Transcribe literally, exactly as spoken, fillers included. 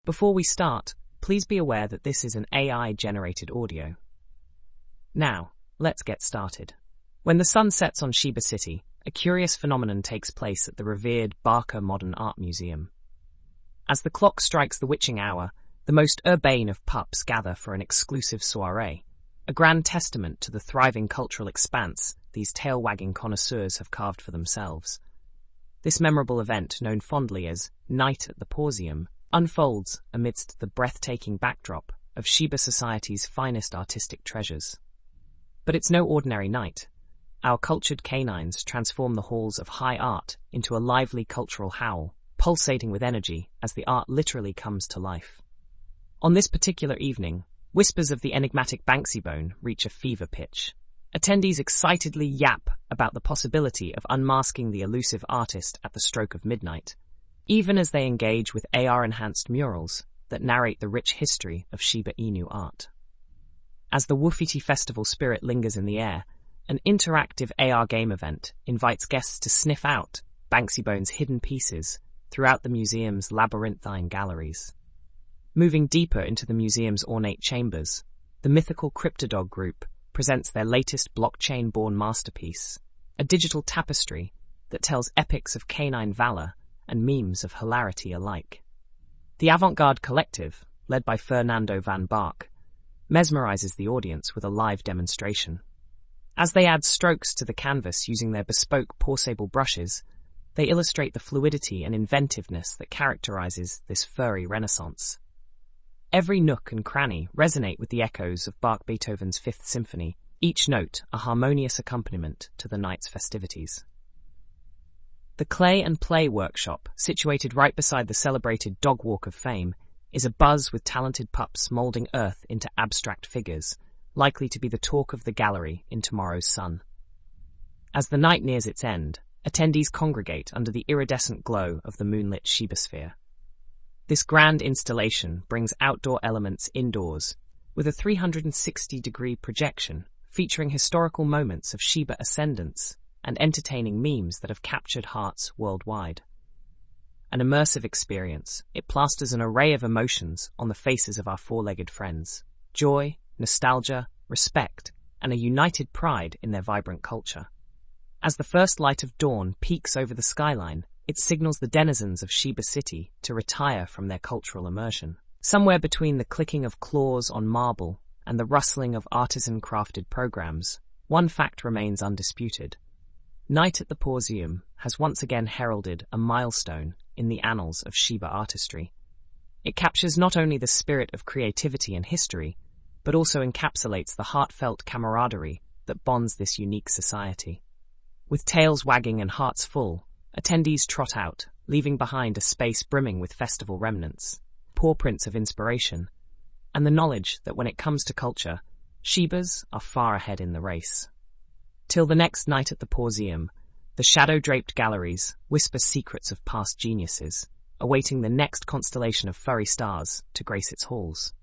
Before we start, please be aware that this is an A I-generated audio. Now, let's get started. When the sun sets on Shiba City, a curious phenomenon takes place at the revered Barker Modern Art Museum. As the clock strikes the witching hour, the most urbane of pups gather for an exclusive soiree, a grand testament to the thriving cultural expanse these tail-wagging connoisseurs have carved for themselves. This memorable event, known fondly as Night at the Pauseum, unfolds amidst the breathtaking backdrop of Shiba Society's finest artistic treasures. But it's no ordinary night. Our cultured canines transform the halls of high art into a lively cultural howl, pulsating with energy as the art literally comes to life. On this particular evening, whispers of the enigmatic Banksy Bone reach a fever pitch. Attendees excitedly yap about the possibility of unmasking the elusive artist at the stroke of midnight, even as they engage with A R-enhanced murals that narrate the rich history of Shiba Inu art. As the Wufiti Festival spirit lingers in the air, an interactive A R game event invites guests to sniff out Banksy Bone's hidden pieces throughout the museum's labyrinthine galleries. Moving deeper into the museum's ornate chambers, the mythical Cryptodog Group presents their latest blockchain-born masterpiece, a digital tapestry that tells epics of canine valor and memes of hilarity alike. The avant-garde collective, led by Fernando van Bark, mesmerizes the audience with a live demonstration. As they add strokes to the canvas using their bespoke Pausable brushes, they illustrate the fluidity and inventiveness that characterizes this furry renaissance. Every nook and cranny resonate with the echoes of Bach Beethoven's Fifth Symphony, each note a harmonious accompaniment to the night's festivities. The Clay and Play workshop, situated right beside the celebrated Dog Walk of Fame, is abuzz with talented pups molding earth into abstract figures, likely to be the talk of the gallery in tomorrow's sun. As the night nears its end, attendees congregate under the iridescent glow of the moonlit Shibasphere. This grand installation brings outdoor elements indoors, with a three hundred sixty degree projection featuring historical moments of Shiba ascendance and entertaining memes that have captured hearts worldwide. An immersive experience, it plasters an array of emotions on the faces of our four-legged friends: joy, nostalgia, respect, and a united pride in their vibrant culture. As the first light of dawn peaks over the skyline, it signals the denizens of Shiba City to retire from their cultural immersion. Somewhere between the clicking of claws on marble and the rustling of artisan-crafted programs, one fact remains undisputed. Night at the Pauseum has once again heralded a milestone in the annals of Shiba artistry. It captures not only the spirit of creativity and history, but also encapsulates the heartfelt camaraderie that bonds this unique society. With tails wagging and hearts full, attendees trot out, leaving behind a space brimming with festival remnants, paw prints of inspiration, and the knowledge that when it comes to culture, Shibas are far ahead in the race. Till the next night at the Pauseum, the shadow-draped galleries whisper secrets of past geniuses, awaiting the next constellation of furry stars to grace its halls.